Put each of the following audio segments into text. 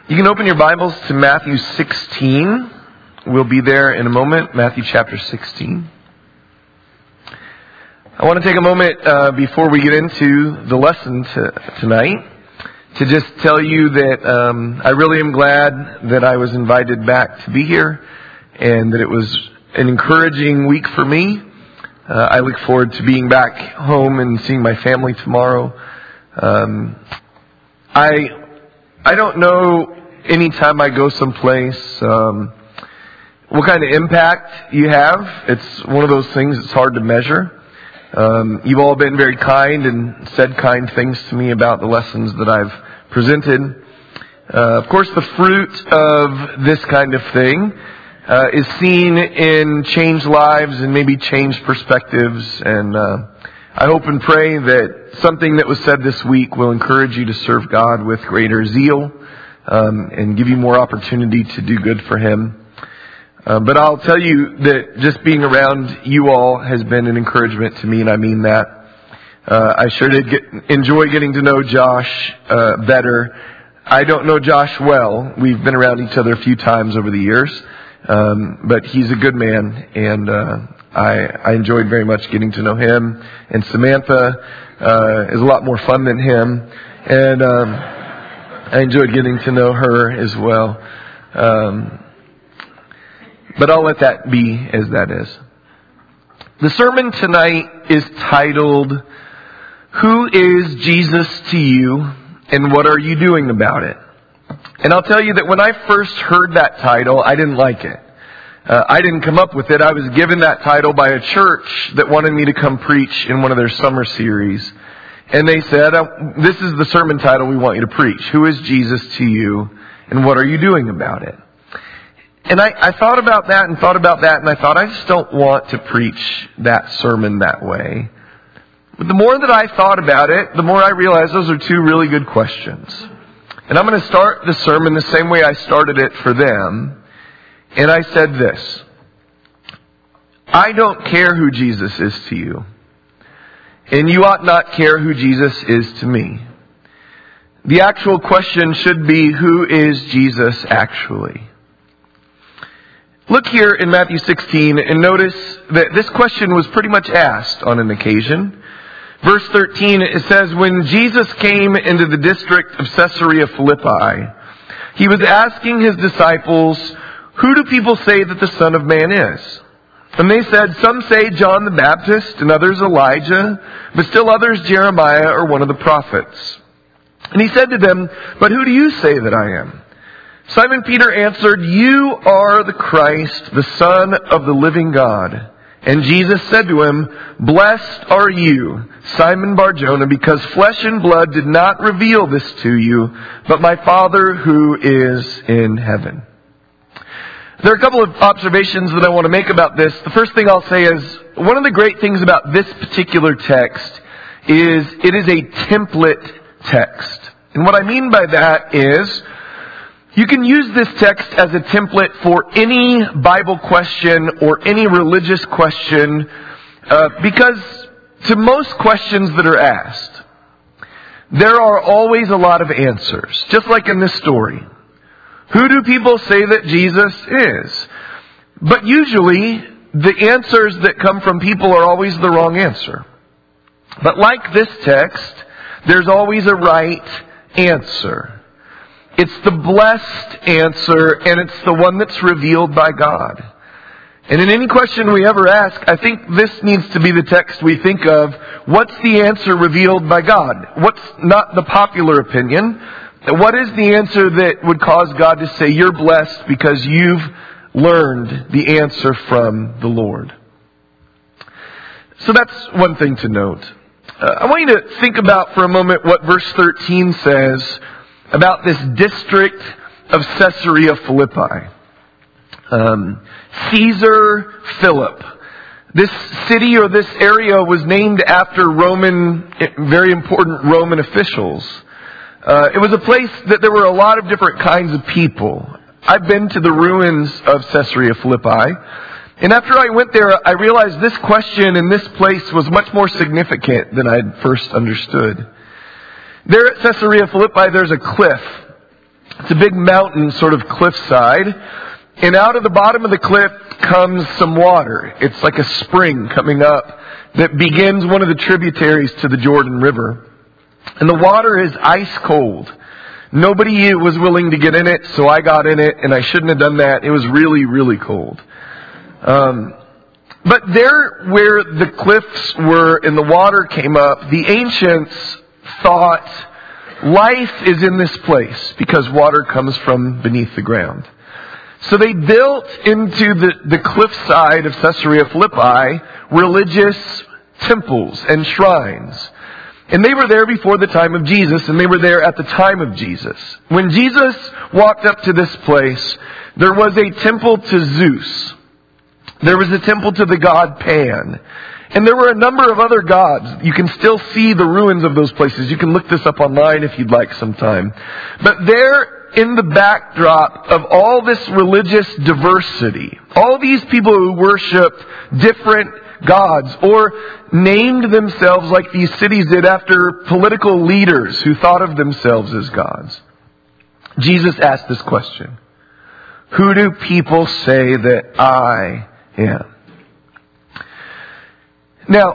You can open your Bibles to Matthew 16. We'll be there in a moment, Matthew chapter 16. I want to take a moment before we get into the lesson tonight to just tell you that I really am glad that I was invited back to be here and that it was an encouraging week for me. I look forward to being back home and seeing my family tomorrow. I don't know anytime I go someplace what kind of impact you have. It's one of those things that's hard to measure. You've all been very kind and said kind things to me about the lessons that I've presented. Of course, the fruit of this kind of thing is seen in changed lives and maybe changed perspectives. And I hope and pray that something that was said this week will encourage you to serve God with greater zeal and give you more opportunity to do good for Him. But I'll tell you that just being around you all has been an encouragement to me, and I mean that. I sure did enjoy getting to know Josh better. I don't know Josh well. We've been around each other a few times over the years, but he's a good man, and I enjoyed very much getting to know him. And Samantha is a lot more fun than him, and I enjoyed getting to know her as well. But I'll let that be as that is. The sermon tonight is titled, "Who is Jesus to you, and what are you doing about it?" And I'll tell you that when I first heard that title, I didn't like it. I didn't come up with it. I was given that title by a church that wanted me to come preach in one of their summer series. And they said, "This is the sermon title we want you to preach. Who is Jesus to you, and what are you doing about it?" And I thought about that, and I thought, I just don't want to preach that sermon that way. But the more that I thought about it, the more I realized those are two really good questions. And I'm going to start the sermon the same way I started it for them. And I said this: I don't care who Jesus is to you, and you ought not care who Jesus is to me. The actual question should be, who is Jesus actually? Look here in Matthew 16 and notice that this question was pretty much asked on an occasion. Verse 13, it says, "When Jesus came into the district of Caesarea Philippi, He was asking His disciples, 'Who do people say that the Son of Man is?' And they said, 'Some say John the Baptist, and others Elijah, but still others Jeremiah or one of the prophets.' And He said to them, 'But who do you say that I am?' Simon Peter answered, 'You are the Christ, the Son of the living God.' And Jesus said to him, 'Blessed are you, Simon Bar-Jonah, because flesh and blood did not reveal this to you, but my Father who is in heaven.'" There are a couple of observations that I want to make about this. The first thing I'll say is, one of the great things about this particular text is it is a template text. And what I mean by that is, you can use this text as a template for any Bible question or any religious question, because to most questions that are asked, there are always a lot of answers, just like in this story. Who do people say that Jesus is? But usually, the answers that come from people are always the wrong answer. But like this text, there's always a right answer. It's the blessed answer, and it's the one that's revealed by God. And in any question we ever ask, I think this needs to be the text we think of. What's the answer revealed by God? What's not the popular opinion? What is the answer that would cause God to say, "You're blessed because you've learned the answer from the Lord"? So that's one thing to note. I want you to think about for a moment what verse 13 says about this district of Caesarea Philippi. Caesar Philip. This city or this area was named after very important Roman officials. It was a place that there were a lot of different kinds of people. I've been to the ruins of Caesarea Philippi, and after I went there, I realized this question in this place was much more significant than I'd first understood. There at Caesarea Philippi, there's a cliff. It's a big mountain, sort of cliffside. And out of the bottom of the cliff comes some water. It's like a spring coming up that begins one of the tributaries to the Jordan River. And the water is ice cold. Nobody was willing to get in it, so I got in it, and I shouldn't have done that. It was really, really cold. But there where the cliffs were and the water came up, the ancients thought life is in this place because water comes from beneath the ground. So they built into the cliffside of Caesarea Philippi religious temples and shrines. And they were there before the time of Jesus, and they were there at the time of Jesus. When Jesus walked up to this place, there was a temple to Zeus. There was a temple to the god Pan. And there were a number of other gods. You can still see the ruins of those places. You can look this up online if you'd like sometime. But there, in the backdrop of all this religious diversity, all these people who worshiped different gods or named themselves like these cities did after political leaders who thought of themselves as gods, Jesus asked this question: who do people say that I am? Now,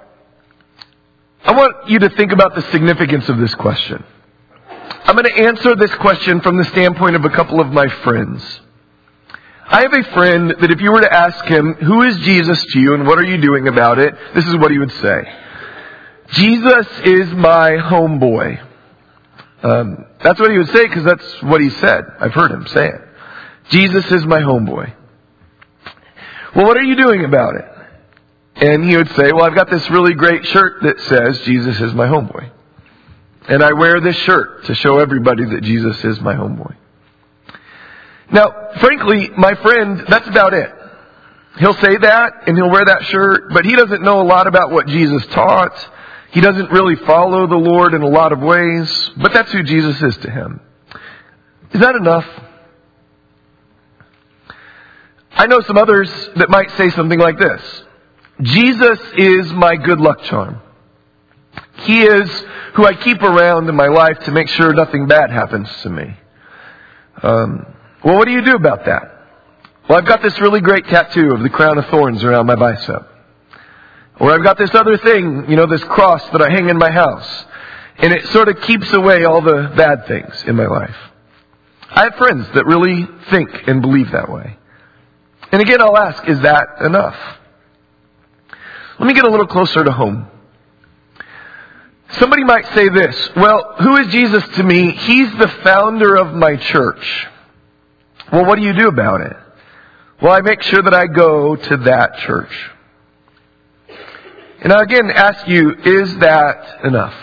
I want you to think about the significance of this question. I'm going to answer this question from the standpoint of a couple of my friends. I have a friend that if you were to ask him, who is Jesus to you and what are you doing about it? This is what he would say. Jesus is my homeboy. That's what he would say because that's what he said. I've heard him say it. Jesus is my homeboy. Well, what are you doing about it? And he would say, well, I've got this really great shirt that says Jesus is my homeboy. And I wear this shirt to show everybody that Jesus is my homeboy. Now, frankly, my friend, that's about it. He'll say that and he'll wear that shirt, but he doesn't know a lot about what Jesus taught. He doesn't really follow the Lord in a lot of ways, but that's who Jesus is to him. Is that enough? I know some others that might say something like this: Jesus is my good luck charm. He is who I keep around in my life to make sure nothing bad happens to me. Well, what do you do about that? Well, I've got this really great tattoo of the crown of thorns around my bicep. Or I've got this other thing, this cross that I hang in my house. And it sort of keeps away all the bad things in my life. I have friends that really think and believe that way. And again, I'll ask, is that enough? Let me get a little closer to home. Somebody might say this: well, who is Jesus to me? He's the founder of my church. Well, what do you do about it? Well, I make sure that I go to that church. And I again ask you, is that enough?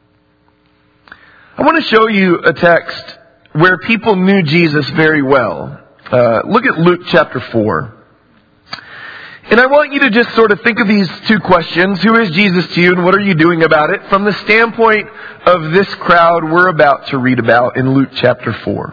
I want to show you a text where people knew Jesus very well. Look at Luke chapter 4. And I want you to just sort of think of these two questions: who is Jesus to you and what are you doing about it, from the standpoint of this crowd we're about to read about in Luke chapter 4.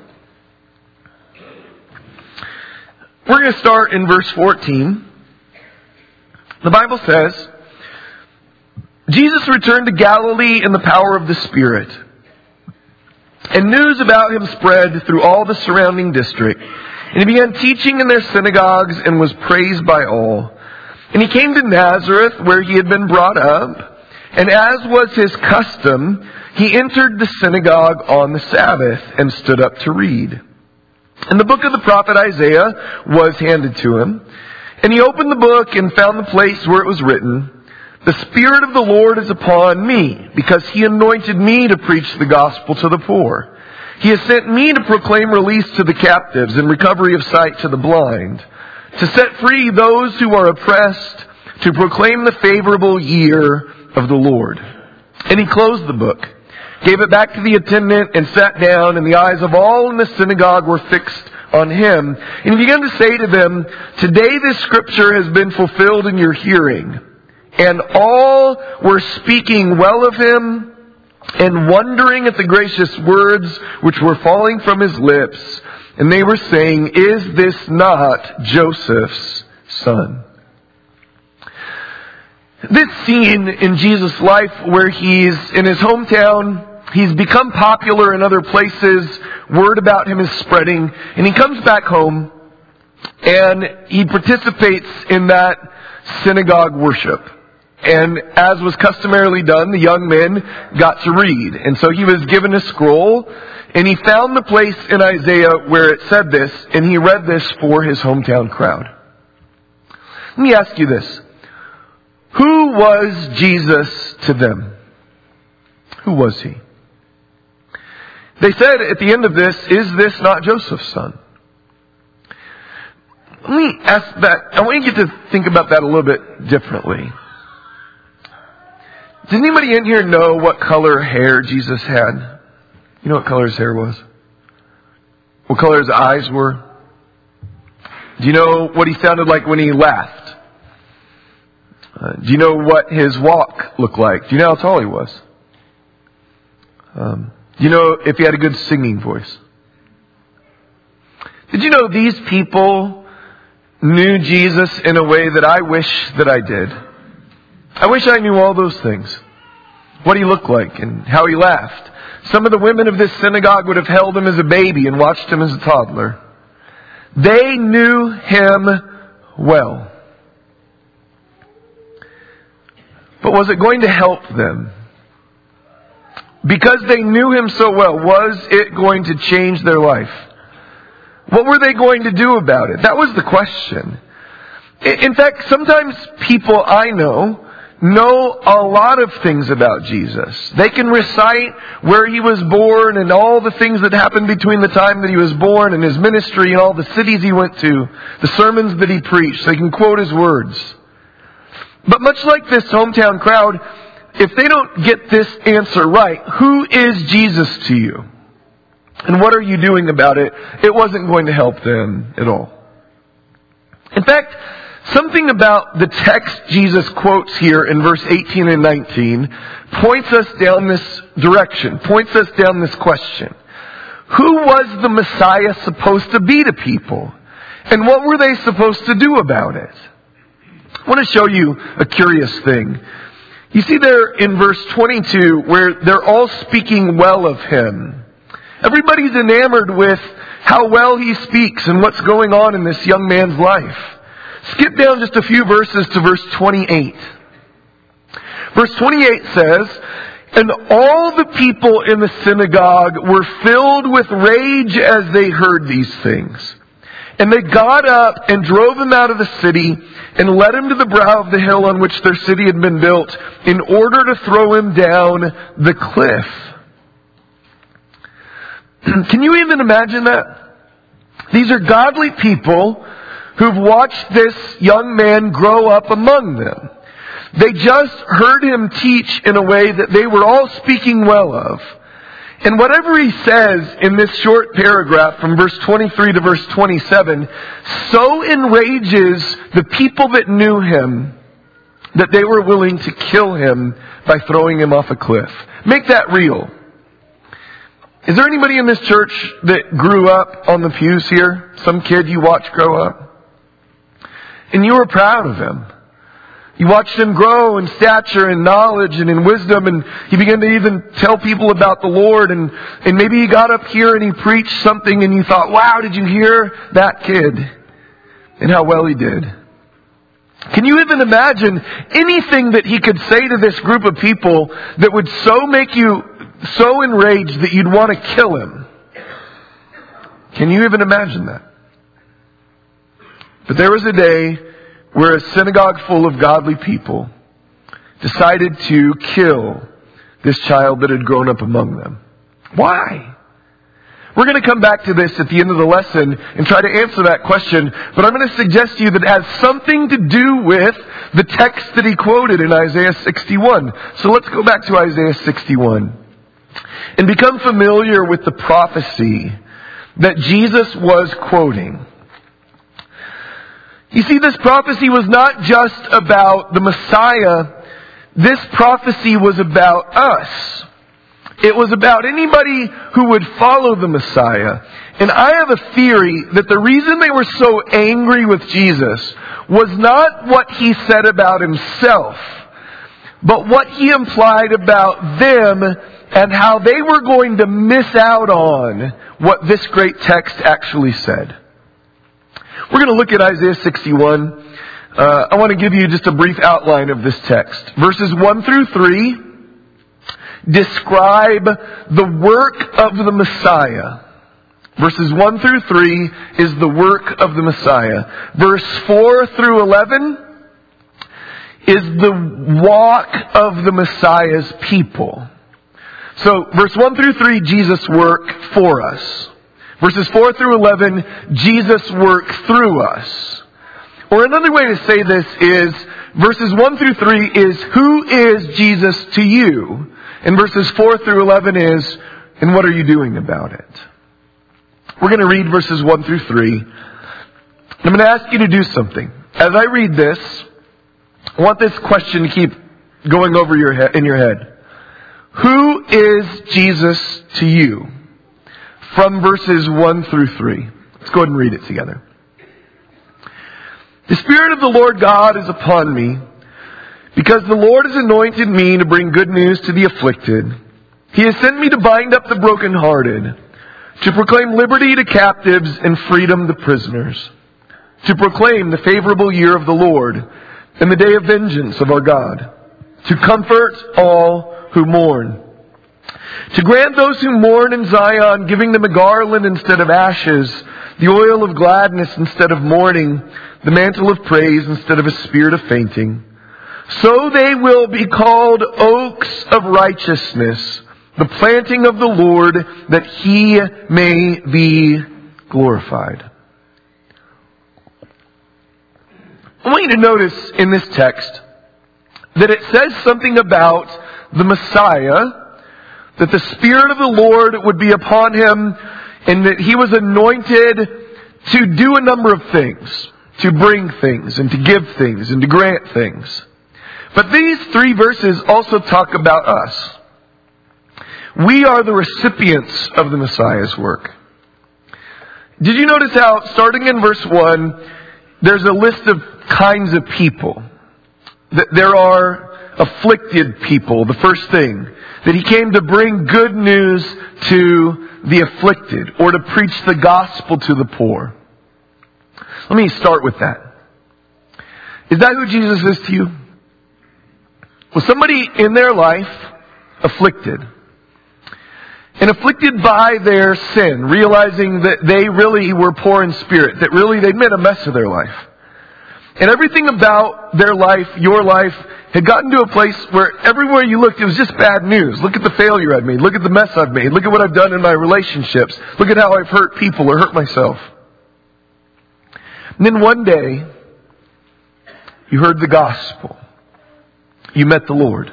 We're going to start in verse 14. The Bible says, Jesus returned to Galilee in the power of the Spirit, and news about him spread through all the surrounding district. And he began teaching in their synagogues and was praised by all. And he came to Nazareth, where he had been brought up. And as was his custom, he entered the synagogue on the Sabbath and stood up to read. And the book of the prophet Isaiah was handed to him. And he opened the book and found the place where it was written, "The Spirit of the Lord is upon me, because he anointed me to preach the gospel to the poor. He has sent me to proclaim release to the captives and recovery of sight to the blind, to set free those who are oppressed, to proclaim the favorable year of the Lord." And he closed the book, gave it back to the attendant, and sat down, and the eyes of all in the synagogue were fixed on him. And he began to say to them, "Today this scripture has been fulfilled in your hearing." And all were speaking well of him and wondering at the gracious words which were falling from his lips. And they were saying, "Is this not Joseph's son?" This scene in Jesus' life where he's in his hometown, he's become popular in other places word about him is spreading, and he comes back home, and he participates in that synagogue worship. And as was customarily done, the young men got to read. And so he was given a scroll, and he found the place in Isaiah where it said this, and he read this for his hometown crowd. Let me ask you this. Who was Jesus to them? Who was he? They said at the end of this, is this not Joseph's son? Let me ask that. I want you to think about that a little bit differently. Does anybody in here know what color hair Jesus had? You know what color his hair was? What color his eyes were? Do you know what he sounded like when he laughed? Do you know what his walk looked like? Do you know how tall he was? Do you know if he had a good singing voice? Did you know these people knew Jesus in a way that I wish that I did? I wish I knew all those things. What he looked like and how he laughed. Some of the women of this synagogue would have held him as a baby and watched him as a toddler. They knew him well. But was it going to help them? Because they knew him so well, was it going to change their life? What were they going to do about it? That was the question. In fact, sometimes people I know a lot of things about Jesus. They can recite where he was born and all the things that happened between the time that he was born and his ministry and all the cities he went to, the sermons that he preached. They can quote his words. But much like this hometown crowd, if they don't get this answer right, who is Jesus to you? And what are you doing about it? It wasn't going to help them at all. In fact, something about the text Jesus quotes here in verse 18 and 19 points us down this direction, points us down this question. Who was the Messiah supposed to be to people? And what were they supposed to do about it? I want to show you a curious thing. You see there in verse 22 where they're all speaking well of him. Everybody's enamored with how well he speaks and what's going on in this young man's life. Skip down just a few verses to verse 28. Verse 28 says, "And all the people in the synagogue were filled with rage as they heard these things. And they got up and drove him out of the city and led him to the brow of the hill on which their city had been built in order to throw him down the cliff." Can you even imagine that? These are godly people who've watched this young man grow up among them. They just heard him teach in a way that they were all speaking well of. And whatever he says in this short paragraph from verse 23 to verse 27 so enrages the people that knew him that they were willing to kill him by throwing him off a cliff. Make that real. Is there anybody in this church that grew up on the pews here? Some kid you watched grow up? And you were proud of him. You watched him grow in stature and knowledge and in wisdom, and he began to even tell people about the Lord, and maybe he got up here and he preached something and you thought, wow, did you hear that kid? And how well he did. Can you even imagine anything that he could say to this group of people that would so make you so enraged that you'd want to kill him? Can you even imagine that? But there was a day where a synagogue full of godly people decided to kill this child that had grown up among them. Why? We're going to come back to this at the end of the lesson and try to answer that question, but I'm going to suggest to you that it has something to do with the text that he quoted in Isaiah 61. So let's go back to Isaiah 61 and become familiar with the prophecy that Jesus was quoting. You see, this prophecy was not just about the Messiah. This prophecy was about us. It was about anybody who would follow the Messiah. And I have a theory that the reason they were so angry with Jesus was not what he said about himself, but what he implied about them and how they were going to miss out on what this great text actually said. We're going to look at Isaiah 61. I want to give you just a brief outline of this text. Verses 1 through 3 describe the work of the Messiah. Verses 1 through 3 is the work of the Messiah. Verse 4 through 11 is the walk of the Messiah's people. So, verse 1 through 3, Jesus' work for us. Verses 4 through 11, Jesus' work through us. Or another way to say this is, verses 1 through 3 is, who is Jesus to you? And verses 4 through 11 is, and what are you doing about it? We're going to read verses 1 through 3. I'm going to ask you to do something. As I read this, I want this question to keep going over in your head. Who is Jesus to you? From verses 1 through 3. Let's go ahead and read it together. The Spirit of the Lord God is upon me, because the Lord has anointed me to bring good news to the afflicted. He has sent me to bind up the brokenhearted, to proclaim liberty to captives and freedom to prisoners, to proclaim the favorable year of the Lord and the day of vengeance of our God, to comfort all who mourn, to grant those who mourn in Zion, giving them a garland instead of ashes, the oil of gladness instead of mourning, the mantle of praise instead of a spirit of fainting. So they will be called oaks of righteousness, the planting of the Lord, that He may be glorified. I want you to notice in this text that it says something about the Messiah, that the Spirit of the Lord would be upon Him, and that He was anointed to do a number of things, to bring things, and to give things, and to grant things. But these 3 verses also talk about us. We are the recipients of the Messiah's work. Did you notice how, starting in verse 1, there's a list of kinds of people? There are afflicted people, the first thing. That He came to bring good news to the afflicted, or to preach the gospel to the poor. Let me start with that. Is that who Jesus is to you? Was somebody in their life afflicted? And afflicted by their sin, realizing that they really were poor in spirit, that really they'd made a mess of their life. And everything about their life, your life, had gotten to a place where everywhere you looked, it was just bad news. Look at the failure I've made. Look at the mess I've made. Look at what I've done in my relationships. Look at how I've hurt people or hurt myself. And then one day, you heard the gospel. You met the Lord.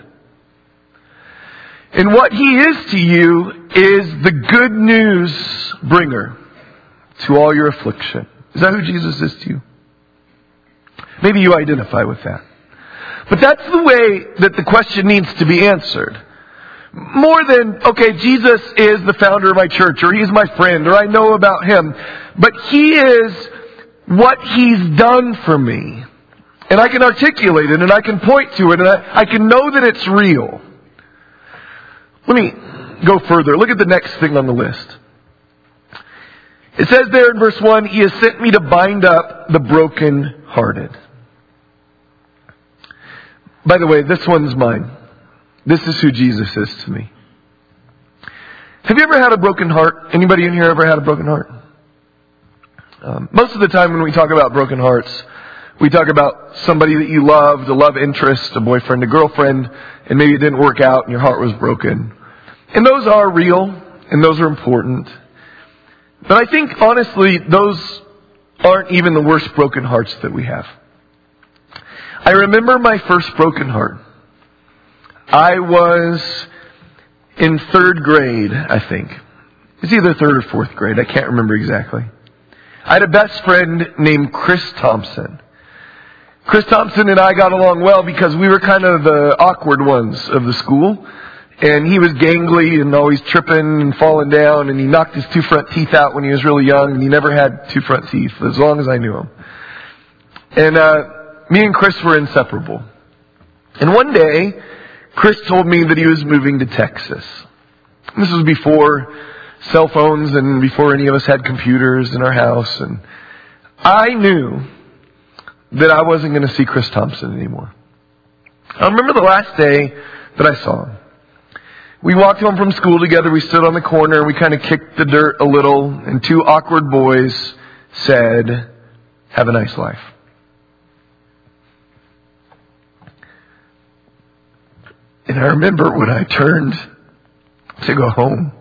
And what He is to you is the good news bringer to all your affliction. Is that who Jesus is to you? Maybe you identify with that. But that's the way that the question needs to be answered. More than, okay, Jesus is the founder of my church, or He's my friend, or I know about Him. But He is what He's done for me. And I can articulate it, and I can point to it, and I can know that it's real. Let me go further. Look at the next thing on the list. It says there in verse 1, He has sent me to bind up the brokenhearted. By the way, this one's mine. This is who Jesus is to me. Have you ever had a broken heart? Anybody in here ever had a broken heart? Most of the time when we talk about broken hearts, we talk about somebody that you loved, a love interest, a boyfriend, a girlfriend, and maybe it didn't work out and your heart was broken. And those are real, and those are important. But I think, honestly, those aren't even the worst broken hearts that we have. I remember my first broken heart. I was in 3rd grade, I think. It's either 3rd or 4th grade. I can't remember exactly. I had a best friend named Chris Thompson. Chris Thompson and I got along well because we were kind of the awkward ones of the school. And he was gangly and always tripping and falling down. And he knocked his 2 front teeth out when he was really young. And he never had 2 front teeth as long as I knew him. And me and Chris were inseparable. And one day, Chris told me that he was moving to Texas. This was before cell phones and before any of us had computers in our house. And I knew that I wasn't going to see Chris Thompson anymore. I remember the last day that I saw him. We walked home from school together. We stood on the corner and we kind of kicked the dirt a little. And two awkward boys said, "Have a nice life." And I remember when I turned to go home,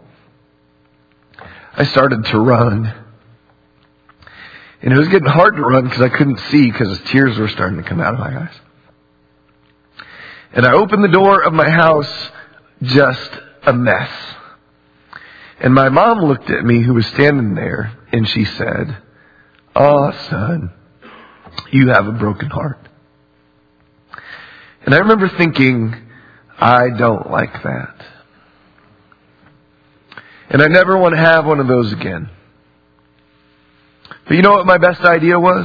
I started to run. And it was getting hard to run because I couldn't see because tears were starting to come out of my eyes. And I opened the door of my house, just a mess. And my mom looked at me, who was standing there, and she said, "Oh, son, you have a broken heart." And I remember thinking, I don't like that. And I never want to have one of those again. But you know what my best idea was?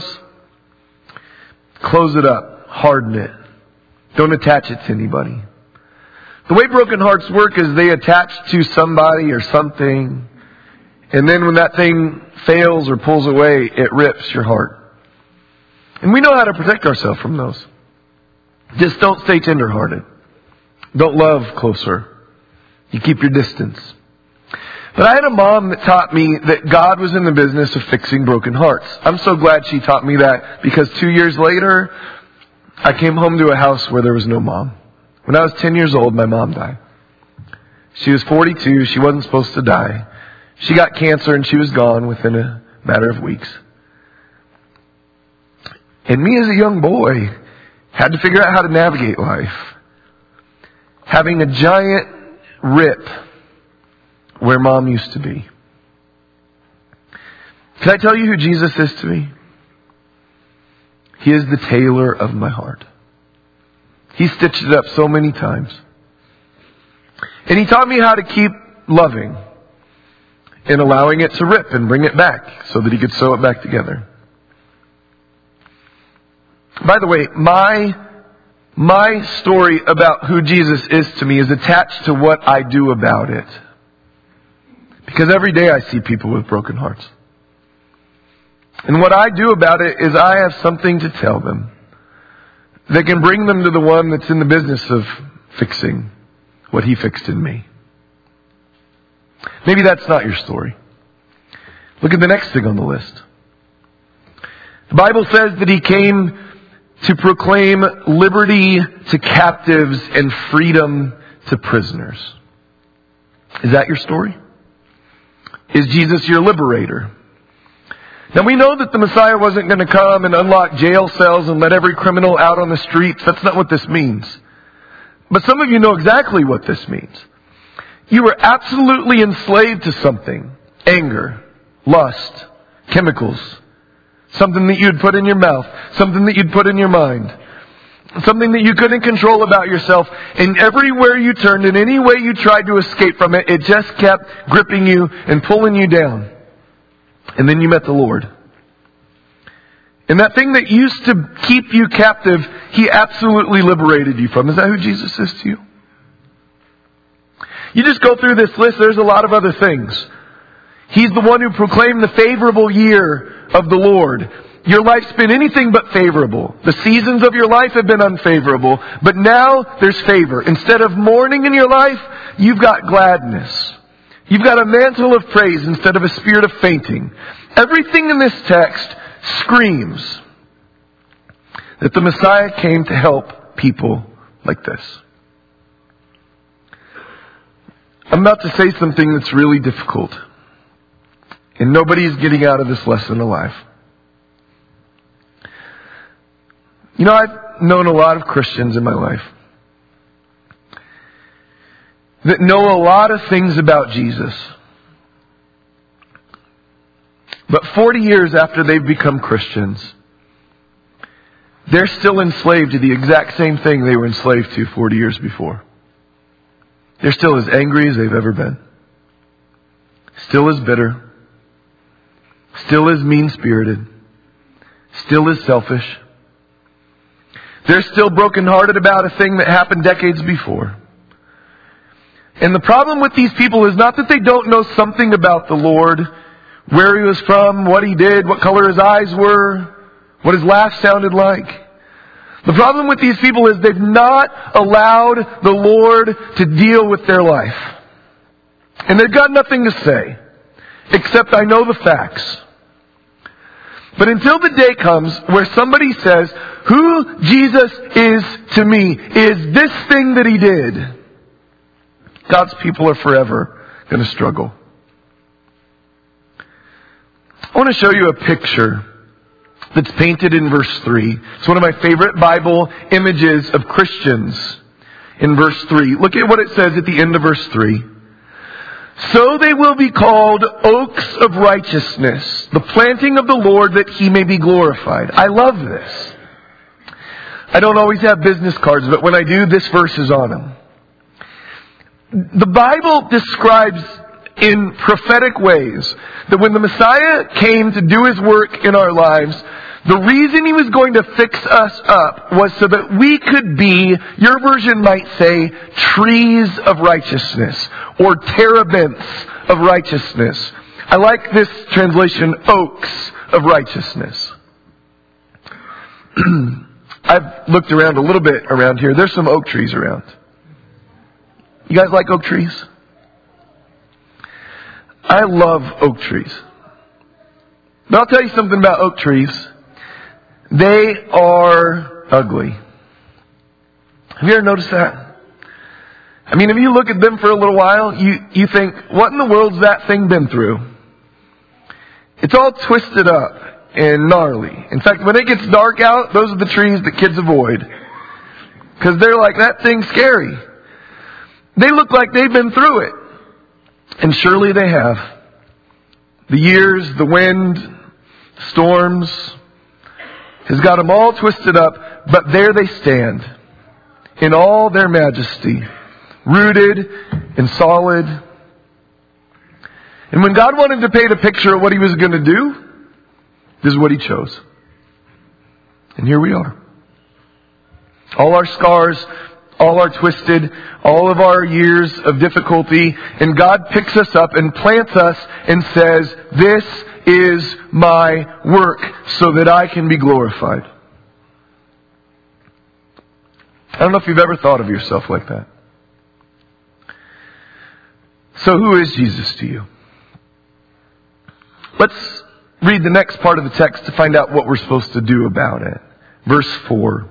Close it up. Harden it. Don't attach it to anybody. The way broken hearts work is they attach to somebody or something. And then when that thing fails or pulls away, it rips your heart. And we know how to protect ourselves from those. Just don't stay tenderhearted. Don't love closer. You keep your distance. But I had a mom that taught me that God was in the business of fixing broken hearts. I'm so glad she taught me that, because 2 years later, I came home to a house where there was no mom. When I was 10 years old, my mom died. She was 42. She wasn't supposed to die. She got cancer and she was gone within a matter of weeks. And me as a young boy had to figure out how to navigate life. Having a giant rip where mom used to be. Can I tell you who Jesus is to me? He is the tailor of my heart. He stitched it up so many times. And He taught me how to keep loving and allowing it to rip and bring it back so that He could sew it back together. By the way, my story about who Jesus is to me is attached to what I do about it. Because every day I see people with broken hearts. And what I do about it is I have something to tell them that can bring them to the one that's in the business of fixing what He fixed in me. Maybe that's not your story. Look at the next thing on the list. The Bible says that He came to proclaim liberty to captives and freedom to prisoners. Is that your story? Is Jesus your liberator? Now we know that the Messiah wasn't going to come and unlock jail cells and let every criminal out on the streets. That's not what this means. But some of you know exactly what this means. You were absolutely enslaved to something. Anger, lust, chemicals. Something that you'd put in your mouth. Something that you'd put in your mind. Something that you couldn't control about yourself. And everywhere you turned, in any way you tried to escape from it, it just kept gripping you and pulling you down. And then you met the Lord. And that thing that used to keep you captive, He absolutely liberated you from. Is that who Jesus is to you? You just go through this list, there's a lot of other things. He's the one who proclaimed the favorable year of the Lord. Your life's been anything but favorable. The seasons of your life have been unfavorable. But now there's favor. Instead of mourning in your life, you've got gladness. You've got a mantle of praise instead of a spirit of fainting. Everything in this text screams that the Messiah came to help people like this. I'm about to say something that's really difficult. And nobody's getting out of this lesson alive. You know, I've known a lot of Christians in my life that know a lot of things about Jesus. But 40 years after they've become Christians, they're still enslaved to the exact same thing they were enslaved to 40 years before. They're still as angry as they've ever been. Still as bitter. Still as mean-spirited. Still as selfish. They're still brokenhearted about a thing that happened decades before. And the problem with these people is not that they don't know something about the Lord, where He was from, what He did, what color His eyes were, what His laugh sounded like. The problem with these people is they've not allowed the Lord to deal with their life. And they've got nothing to say, except I know the facts. But until the day comes where somebody says, who Jesus is to me is this thing that He did, God's people are forever going to struggle. I want to show you a picture that's painted in verse 3. It's one of my favorite Bible images of Christians in verse 3. Look at what it says at the end of verse 3. So they will be called oaks of righteousness, the planting of the Lord that He may be glorified. I love this. I don't always have business cards, but when I do, this verse is on them. The Bible describes in prophetic ways that when the Messiah came to do His work in our lives, the reason He was going to fix us up was so that we could be, your version might say, trees of righteousness or terebinths of righteousness. I like this translation, oaks of righteousness. I've looked around a little bit around here. There's some oak trees around. You guys like oak trees? I love oak trees. But I'll tell you something about oak trees. They are ugly. Have you ever noticed that? I mean, if you look at them for a little while, you think, what in the world's that thing been through? It's all twisted up and gnarly. In fact, when it gets dark out, those are the trees that kids avoid. Because they're like, that thing's scary. They look like they've been through it. And surely they have. The years, the wind, storms, has got them all twisted up, but there they stand in all their majesty, rooted and solid. And when God wanted to paint a picture of what He was going to do, this is what He chose. And here we are. All our scars, all our twisted, all of our years of difficulty, and God picks us up and plants us and says, this is my work so that I can be glorified. I don't know if you've ever thought of yourself like that. So who is Jesus to you? Let's read the next part of the text to find out what we're supposed to do about it. Verse 4.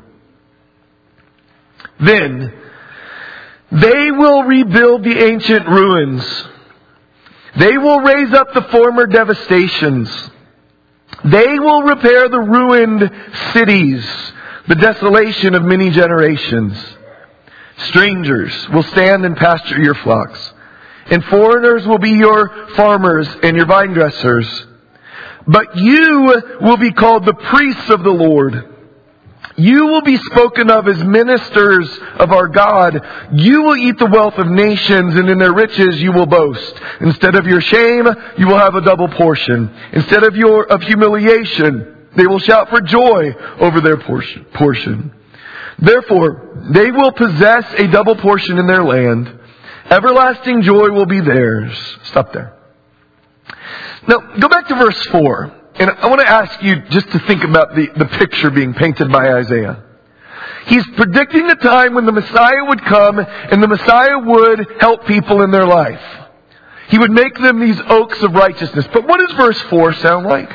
Then they will rebuild the ancient ruins. They will raise up the former devastations. They will repair the ruined cities, the desolation of many generations. Strangers will stand and pasture your flocks, and foreigners will be your farmers and your vine dressers. But you will be called the priests of the Lord. You will be spoken of as ministers of our God. You will eat the wealth of nations, and in their riches you will boast. Instead of your shame, you will have a double portion. Instead of humiliation, they will shout for joy over their portion. Therefore, they will possess a double portion in their land. Everlasting joy will be theirs. Stop there. Now, go back to verse 4. And I want to ask you just to think about the picture being painted by Isaiah. He's predicting the time when the Messiah would come and the Messiah would help people in their life. He would make them these oaks of righteousness. But what does verse 4 sound like?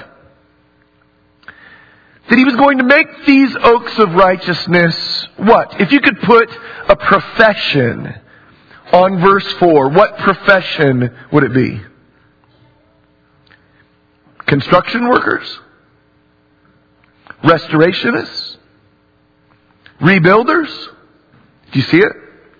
That He was going to make these oaks of righteousness what? If you could put a profession on verse 4, what profession would it be? Construction workers? Restorationists? Rebuilders? Do you see it?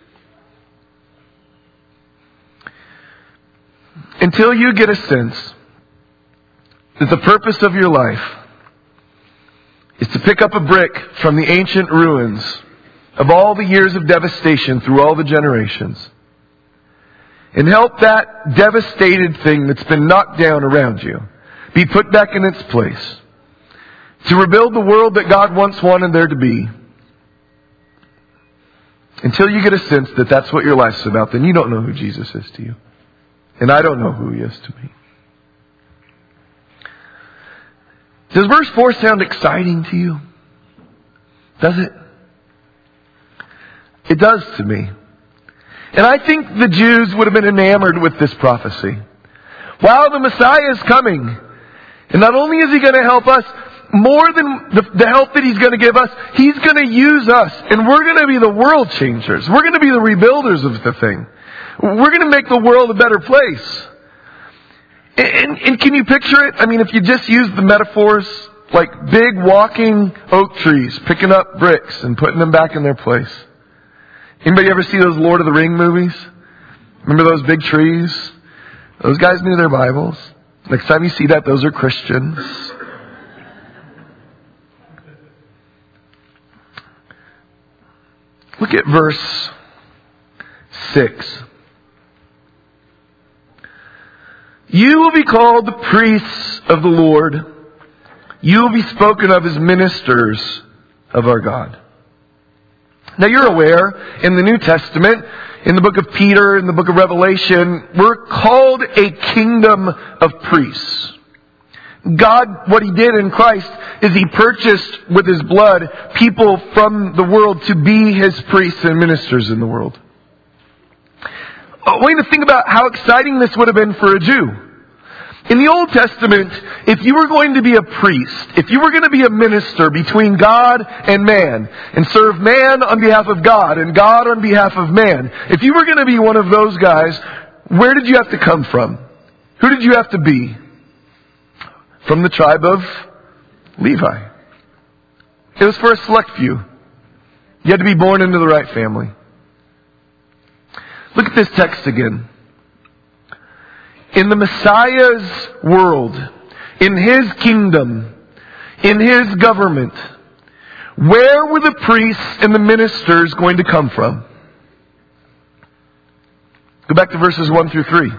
Until you get a sense that the purpose of your life is to pick up a brick from the ancient ruins of all the years of devastation through all the generations and help that devastated thing that's been knocked down around you be put back in its place. To rebuild the world that God once wanted there to be. until you get a sense that that's what your life's about, then you don't know who Jesus is to you. And I don't know who He is to me. Does verse 4 sound exciting to you? Does it? It does to me. And I think the Jews would have been enamored with this prophecy. Wow, the Messiah is coming. And not only is He going to help us, more than the help that He's going to give us, He's going to use us. And we're going to be the world changers. We're going to be the rebuilders of the thing. We're going to make the world a better place. And can you picture it? I mean, if you just use the metaphors, like big walking oak trees, picking up bricks and putting them back in their place. Anybody ever see those Lord of the Ring movies? Remember those big trees? Those guys knew their Bibles. Next time you see that, those are Christians. Look at verse 6. You will be called the priests of the Lord. You will be spoken of as ministers of our God. Now you're aware, in the New Testament, in the book of Peter, in the book of Revelation, we're called a kingdom of priests. God, what He did in Christ is He purchased with His blood people from the world to be His priests and ministers in the world. I want you to think about how exciting this would have been for a Jew. In the Old Testament, if you were going to be a priest, if you were going to be a minister between God and man, and serve man on behalf of God and God on behalf of man, if you were going to be one of those guys, where did you have to come from? Who did you have to be? From the tribe of Levi. It was for a select few. You had to be born into the right family. Look at this text again. In the Messiah's world, in His kingdom, in His government, where were the priests and the ministers going to come from? Go back to verses 1 through 3.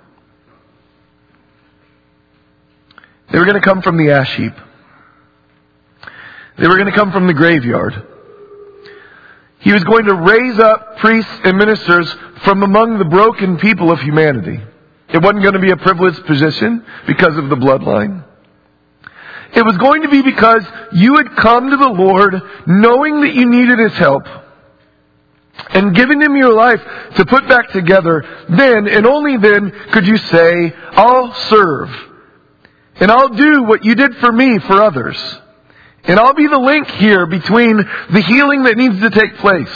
They were going to come from the ash heap. They were going to come from the graveyard. He was going to raise up priests and ministers from among the broken people of humanity. It wasn't going to be a privileged position because of the bloodline. It was going to be because you had come to the Lord knowing that you needed His help and given Him your life to put back together. Then and only then could you say, I'll serve. And I'll do what you did for me for others. And I'll be the link here between the healing that needs to take place.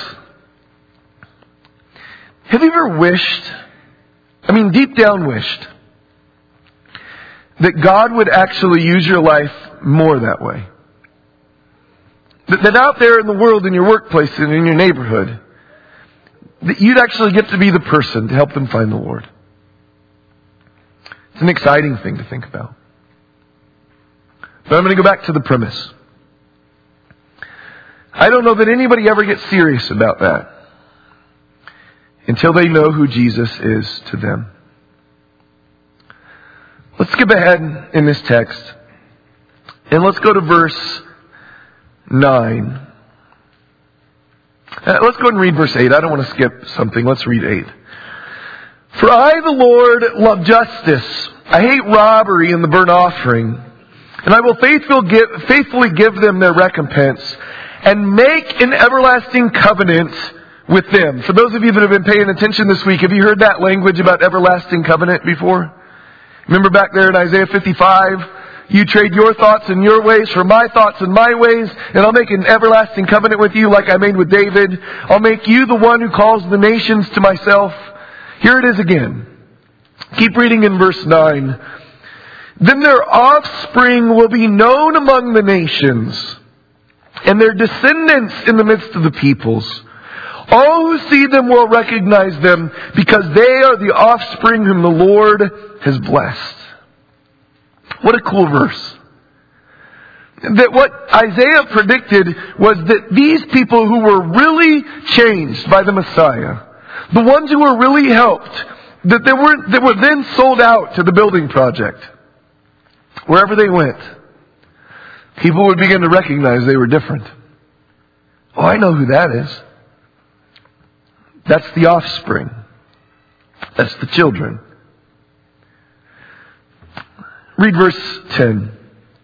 Have you ever wished, deep down wished, that God would actually use your life more that way? That out there in the world, in your workplace and in your neighborhood, that you'd actually get to be the person to help them find the Lord. It's an exciting thing to think about. But I'm going to go back to the premise. I don't know that anybody ever gets serious about that until they know who Jesus is to them. Let's skip ahead in this text and let's go to verse 9. Let's go ahead and read verse 8. I don't want to skip something. Let's read 8. For I, the Lord, love justice. I hate robbery and the burnt offering. And I will faithfully give them their recompense and make an everlasting covenant with them. For those of you that have been paying attention this week, have you heard that language about everlasting covenant before? Remember back there in Isaiah 55, you trade your thoughts and your ways for my thoughts and my ways, and I'll make an everlasting covenant with you like I made with David. I'll make you the one who calls the nations to myself. Here it is again. Keep reading in verse 9. Then their offspring will be known among the nations, and their descendants in the midst of the peoples. All who see them will recognize them, because they are the offspring whom the Lord has blessed. What a cool verse. That what Isaiah predicted was that these people who were really changed by the Messiah, the ones who were really helped, that were then sold out to the building project, wherever they went, people would begin to recognize they were different. Oh, I know who that is. That's the offspring. That's the children. Read verse 10.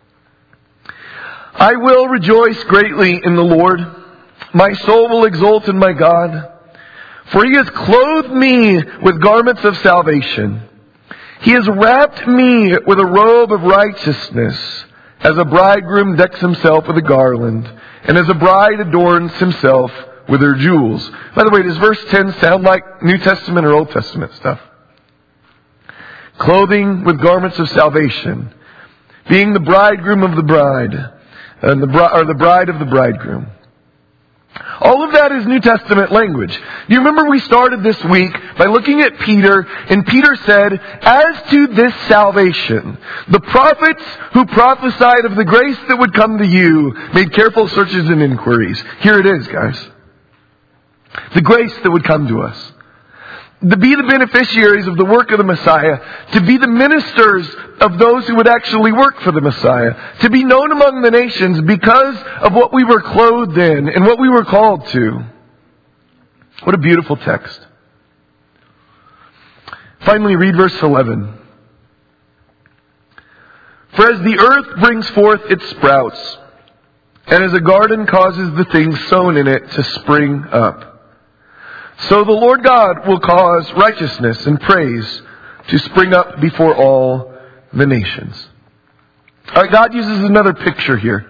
I will rejoice greatly in the Lord. My soul will exult in my God. For He has clothed me with garments of salvation. He has wrapped me with a robe of righteousness, as a bridegroom decks himself with a garland, and as a bride adorns himself with her jewels. By the way, does verse 10 sound like New Testament or Old Testament stuff? Clothing with garments of salvation, being the bridegroom of the bride, and the bride of the bridegroom. All of that is New Testament language. You remember we started this week by looking at Peter, and Peter said, as to this salvation, the prophets who prophesied of the grace that would come to you made careful searches and inquiries. Here it is, guys. The grace that would come to us. To be the beneficiaries of the work of the Messiah. To be the ministers of those who would actually work for the Messiah. To be known among the nations because of what we were clothed in and what we were called to. What a beautiful text. Finally, read verse 11. For as the earth brings forth its sprouts, and as a garden causes the things sown in it to spring up, so the Lord God will cause righteousness and praise to spring up before all the nations. All right, God uses another picture here.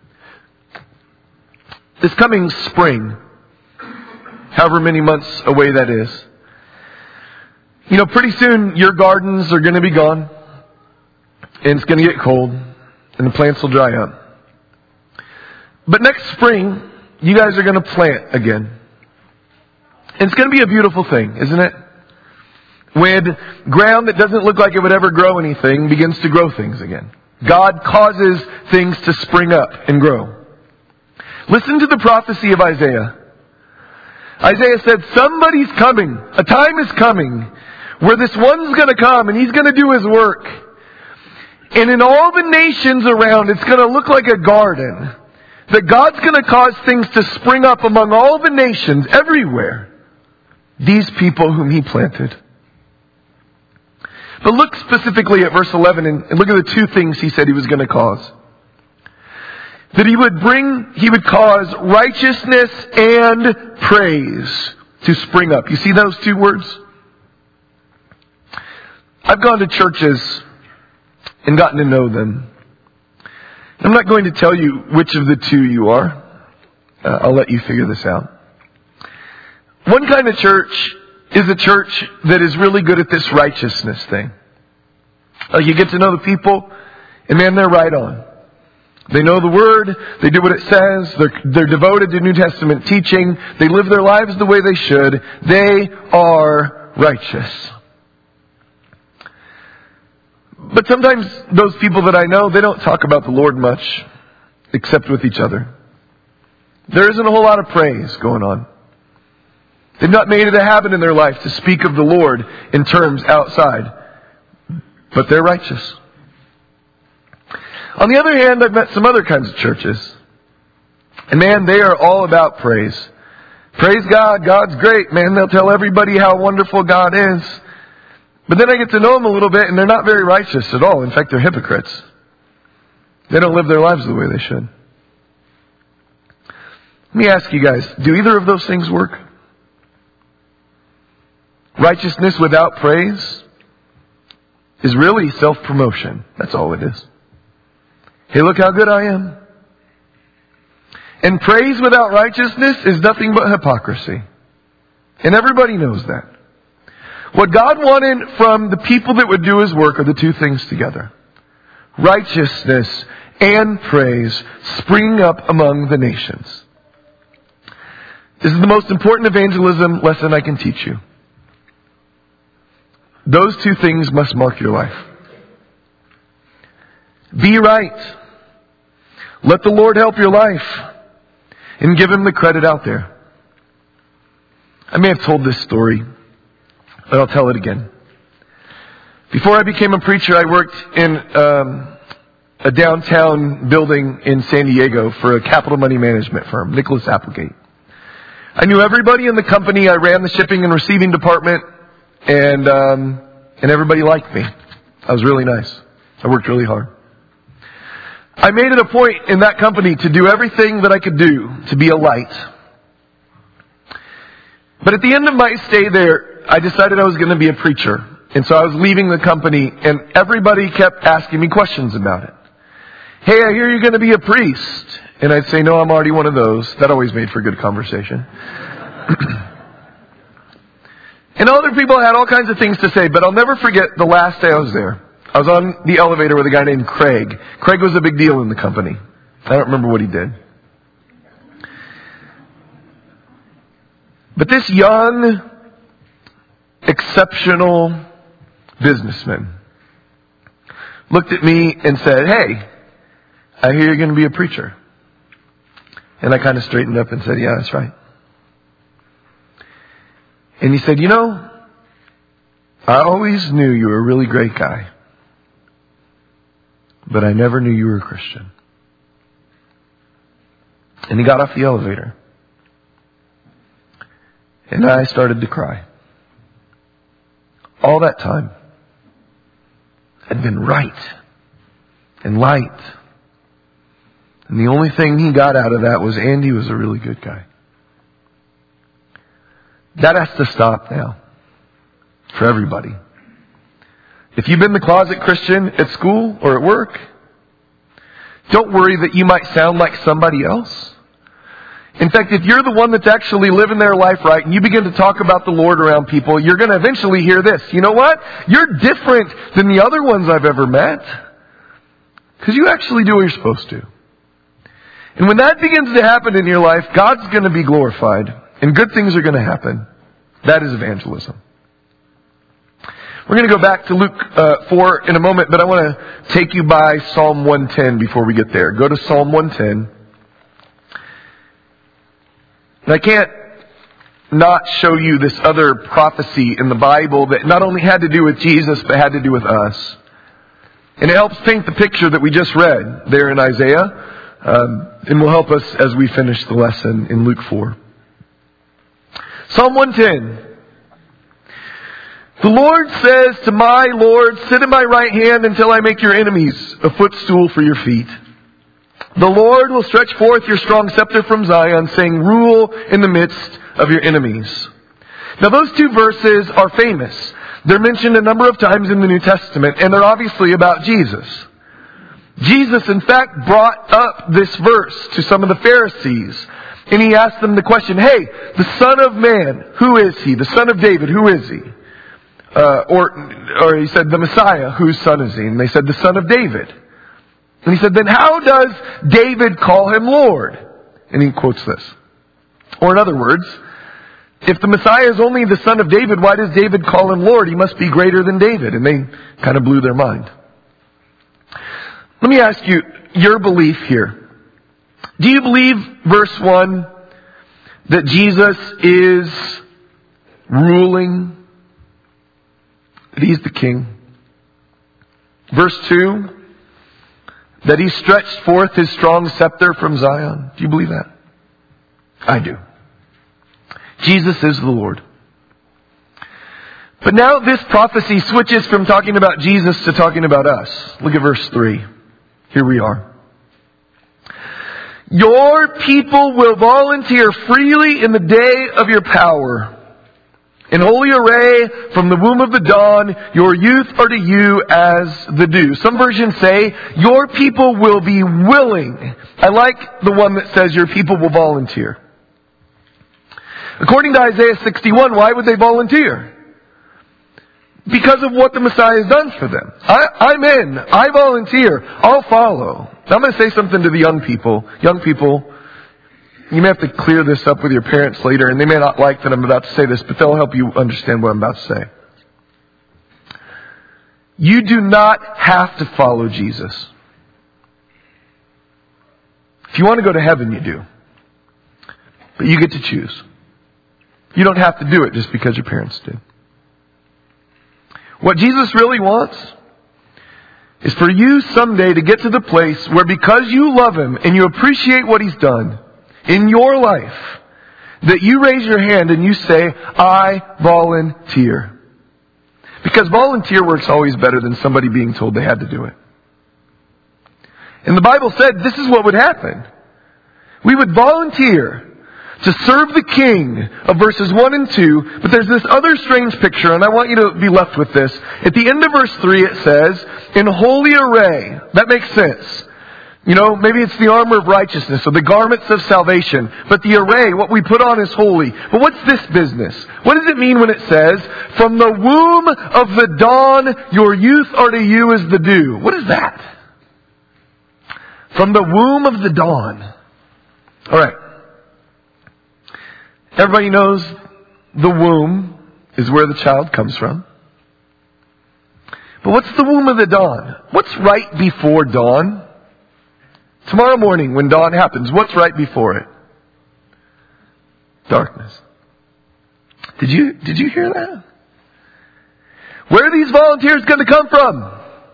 This coming spring, however many months away that is, you know, pretty soon your gardens are going to be gone, and it's going to get cold, and the plants will dry up. But next spring, you guys are going to plant again. And it's going to be a beautiful thing, isn't it? When ground that doesn't look like it would ever grow anything begins to grow things again. God causes things to spring up and grow. Listen to the prophecy of Isaiah. Isaiah said, somebody's coming. A time is coming where this one's going to come and he's going to do his work. And in all the nations around, it's going to look like a garden. That God's going to cause things to spring up among all the nations everywhere. These people whom He planted. But look specifically at verse 11 and look at the two things He said He was going to cause. That He would cause righteousness and praise to spring up. You see those two words? I've gone to churches and gotten to know them. I'm not going to tell you which of the two you are. I'll let you figure this out. One kind of church is a church that is really good at this righteousness thing. You get to know the people, and man, they're right on. They know the Word, they do what it says, they're devoted to New Testament teaching, they live their lives the way they should, they are righteous. But sometimes those people that I know, they don't talk about the Lord much, except with each other. There isn't a whole lot of praise going on. They've not made it a habit in their life to speak of the Lord in terms outside. But they're righteous. On the other hand, I've met some other kinds of churches. And man, they are all about praise. Praise God, God's great. Man, they'll tell everybody how wonderful God is. But then I get to know them a little bit and they're not very righteous at all. In fact, they're hypocrites. They don't live their lives the way they should. Let me ask you guys, do either of those things work? Righteousness without praise is really self-promotion. That's all it is. Hey, look how good I am. And praise without righteousness is nothing but hypocrisy. And everybody knows that. What God wanted from the people that would do His work are the two things together. Righteousness and praise springing up among the nations. This is the most important evangelism lesson I can teach you. Those two things must mark your life. Be right. Let the Lord help your life. And give Him the credit out there. I may have told this story, but I'll tell it again. Before I became a preacher, I worked in a downtown building in San Diego for a capital money management firm, Nicholas Applegate. I knew everybody in the company. I ran the shipping and receiving department, and everybody liked me. I was really nice. I worked really hard. I made it a point in that company to do everything that I could do to be a light. But at the end of my stay there, I decided I was going to be a preacher. And so I was leaving the company, and everybody kept asking me questions about it. Hey, I hear you're going to be a priest. And I'd say, no, I'm already one of those. That always made for good conversation. And other people had all kinds of things to say, but I'll never forget the last day I was there. I was on the elevator with a guy named Craig. Craig was a big deal in the company. I don't remember what he did. But this young, exceptional businessman looked at me and said, hey, I hear you're going to be a preacher. And I kind of straightened up and said, yeah, that's right. And he said, you know, I always knew you were a really great guy, but I never knew you were a Christian. And he got off the elevator. And I started to cry. All that time, I'd been right and light. And the only thing he got out of that was Andy was a really good guy. That has to stop now. For everybody. If you've been the closet Christian at school or at work, don't worry that you might sound like somebody else. In fact, if you're the one that's actually living their life right and you begin to talk about the Lord around people, you're going to eventually hear this. You know what? You're different than the other ones I've ever met. Because you actually do what you're supposed to. And when that begins to happen in your life, God's going to be glorified. And good things are going to happen. That is evangelism. We're going to go back to Luke 4 in a moment, but I want to take you by Psalm 110 before we get there. Go to Psalm 110. And I can't not show you this other prophecy in the Bible that not only had to do with Jesus, but had to do with us. And it helps paint the picture that we just read there in Isaiah. And will help us as we finish the lesson in Luke 4. Psalm 110. The Lord says to my Lord, sit at my right hand until I make your enemies a footstool for your feet. The Lord will stretch forth your strong scepter from Zion, saying, rule in the midst of your enemies. Now those two verses are famous. They're mentioned a number of times in the New Testament, and they're obviously about Jesus. Jesus, in fact, brought up this verse to some of the Pharisees. And he asked them the question, hey, the Son of Man, who is he? The Son of David, who is he? Or he said, the Messiah, whose son is he? And they said, the Son of David. And he said, then how does David call him Lord? And he quotes this. Or in other words, if the Messiah is only the Son of David, why does David call him Lord? He must be greater than David. And they kind of blew their mind. Let me ask you your belief here. Do you believe, verse 1, that Jesus is ruling? That he's the king? Verse 2, that he stretched forth his strong scepter from Zion. Do you believe that? I do. Jesus is the Lord. But now this prophecy switches from talking about Jesus to talking about us. Look at verse 3. Here we are. Your people will volunteer freely in the day of your power. In holy array from the womb of the dawn, your youth are to you as the dew. Some versions say, your people will be willing. I like the one that says your people will volunteer. According to Isaiah 61, why would they volunteer? Because of what the Messiah has done for them. I'm in. I volunteer. I'll follow. Now I'm going to say something to the young people. Young people, you may have to clear this up with your parents later, and they may not like that I'm about to say this, but they'll help you understand what I'm about to say. You do not have to follow Jesus. If you want to go to heaven, you do. But you get to choose. You don't have to do it just because your parents did. What Jesus really wants is for you someday to get to the place where, because you love Him and you appreciate what He's done in your life, that you raise your hand and you say, I volunteer. Because volunteer works always better than somebody being told they had to do it. And the Bible said this is what would happen. We would volunteer to serve the King of verses 1 and 2, but there's this other strange picture, and I want you to be left with this. At the end of verse 3 it says, in holy array. That makes sense. You know, maybe it's the armor of righteousness or the garments of salvation. But the array, what we put on is holy. But what's this business? What does it mean when it says, from the womb of the dawn, your youth are to you as the dew? What is that? From the womb of the dawn. Alright. Everybody knows the womb is where the child comes from. But what's the womb of the dawn? What's right before dawn? Tomorrow morning when dawn happens, what's right before it? Darkness. Did you hear that? Where are these volunteers going to come from?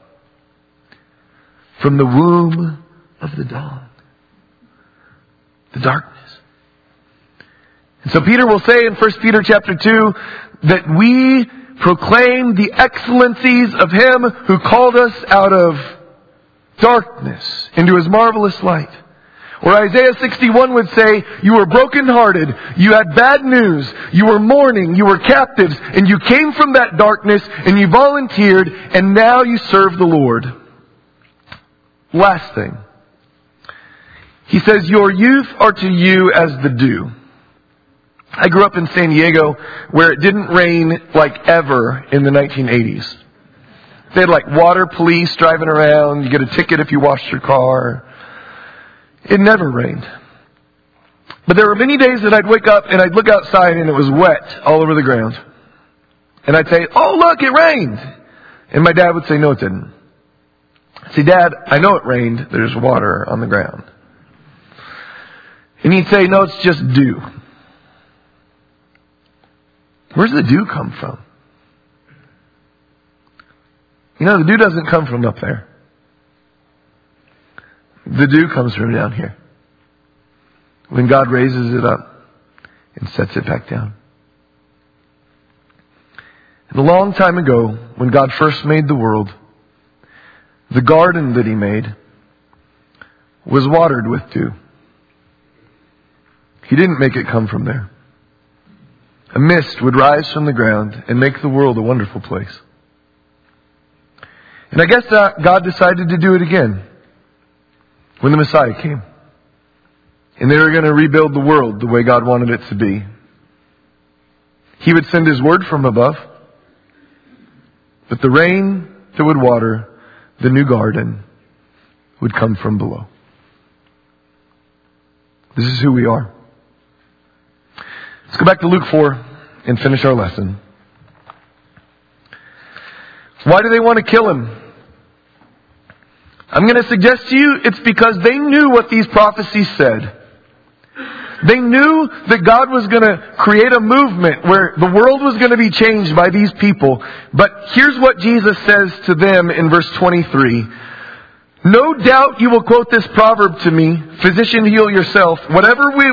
From the womb of the dawn. The darkness. And so Peter will say in 1 Peter chapter 2 that we proclaim the excellencies of Him who called us out of darkness into His marvelous light. Or Isaiah 61 would say, you were brokenhearted, you had bad news, you were mourning, you were captives, and you came from that darkness and you volunteered, and now you serve the Lord. Last thing. He says, your youth are to you as the dew. I grew up in San Diego where it didn't rain like ever in the 1980s. They had like water police driving around. You get a ticket if you washed your car. It never rained. But there were many days that I'd wake up and I'd look outside and it was wet all over the ground. And I'd say, oh look, it rained. And my dad would say, no it didn't. I'd say, Dad, I know it rained. There's water on the ground. And he'd say, no, it's just dew. Where's the dew come from? You know, the dew doesn't come from up there. The dew comes from down here. When God raises it up and sets it back down. And a long time ago, when God first made the world, the garden that He made was watered with dew. He didn't make it come from there. A mist would rise from the ground and make the world a wonderful place. And I guess that God decided to do it again when the Messiah came. And they were going to rebuild the world the way God wanted it to be. He would send His word from above, but the rain that would water the new garden would come from below. This is who we are. Let's go back to Luke 4 and finish our lesson. Why do they want to kill Him? I'm going to suggest to you it's because they knew what these prophecies said. They knew that God was going to create a movement where the world was going to be changed by these people. But here's what Jesus says to them in verse 23. No doubt you will quote this proverb to me, physician, heal yourself. Whatever we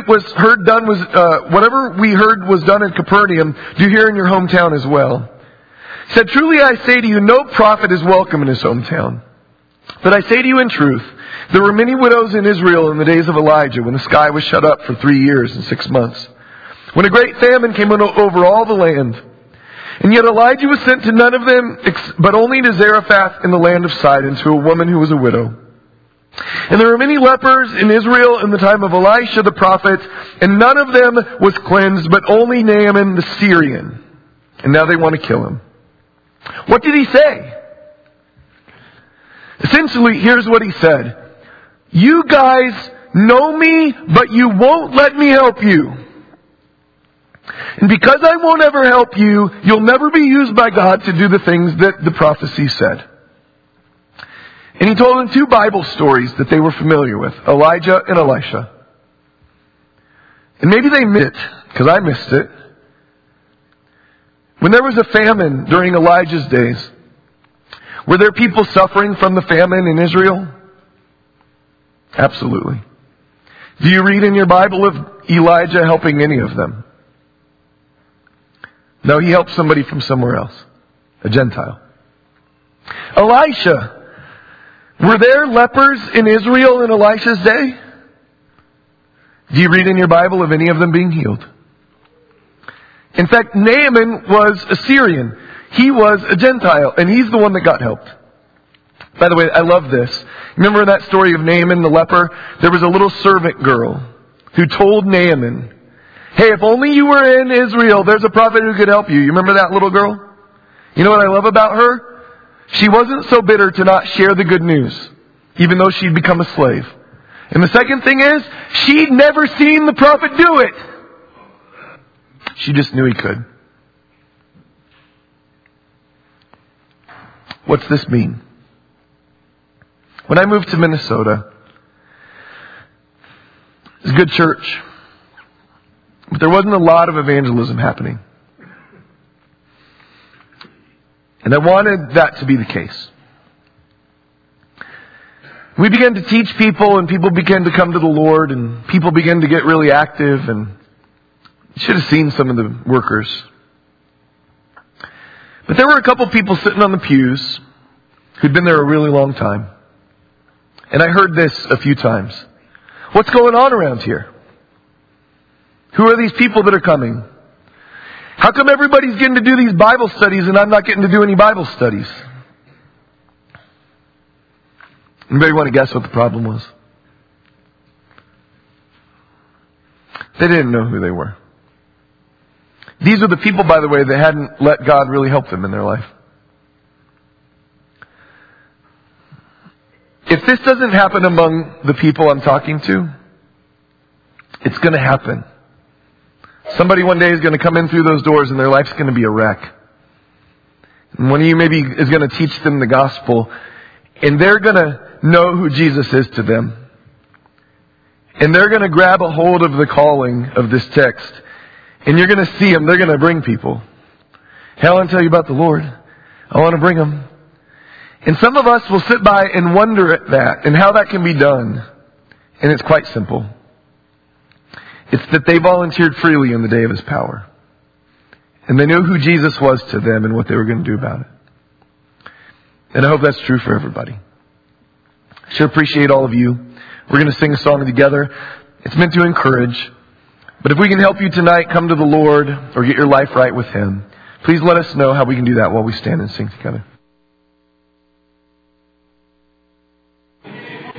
heard was done in Capernaum, do here in your hometown as well. He said, truly I say to you, no prophet is welcome in his hometown. But I say to you in truth, there were many widows in Israel in the days of Elijah, when the sky was shut up for 3 years and 6 months, when a great famine came over all the land. And yet Elijah was sent to none of them, but only to Zarephath in the land of Sidon, to a woman who was a widow. And there were many lepers in Israel in the time of Elisha the prophet, and none of them was cleansed, but only Naaman the Syrian. And now they want to kill him. What did he say? Essentially, here's what he said. You guys know me, but you won't let me help you. And because I won't ever help you, you'll never be used by God to do the things that the prophecy said. And he told them 2 Bible stories that they were familiar with, Elijah and Elisha. And maybe they missed it, because I missed it. When there was a famine during Elijah's days, were there people suffering from the famine in Israel? Absolutely. Do you read in your Bible of Elijah helping any of them? No, he helped somebody from somewhere else. A Gentile. Elisha. Were there lepers in Israel in Elisha's day? Do you read in your Bible of any of them being healed? In fact, Naaman was a Syrian. He was a Gentile, and he's the one that got helped. By the way, I love this. Remember that story of Naaman the leper? There was a little servant girl who told Naaman, hey, if only you were in Israel, there's a prophet who could help you. You remember that little girl? You know what I love about her? She wasn't so bitter to not share the good news, even though she'd become a slave. And the second thing is, she'd never seen the prophet do it. She just knew he could. What's this mean? When I moved to Minnesota, it was a good church, but there wasn't a lot of evangelism happening. And I wanted that to be the case. We began to teach people, and people began to come to the Lord, and people began to get really active, and you should have seen some of the workers. But there were a couple people sitting on the pews who'd been there a really long time. And I heard this a few times. What's going on around here? Who are these people that are coming? How come everybody's getting to do these Bible studies and I'm not getting to do any Bible studies? Anybody want to guess what the problem was? They didn't know who they were. These are the people, by the way, that hadn't let God really help them in their life. If this doesn't happen among the people I'm talking to, it's going to happen. Somebody one day is going to come in through those doors and their life's going to be a wreck. And one of you maybe is going to teach them the gospel, and they're going to know who Jesus is to them. And they're going to grab a hold of the calling of this text. And you're going to see them. They're going to bring people. Hey, I want to tell you about the Lord. I want to bring them. And some of us will sit by and wonder at that and how that can be done. And it's quite simple. It's that they volunteered freely in the day of His power. And they knew who Jesus was to them and what they were going to do about it. And I hope that's true for everybody. I sure appreciate all of you. We're going to sing a song together. It's meant to encourage. But if we can help you tonight come to the Lord or get your life right with Him, please let us know how we can do that while we stand and sing together.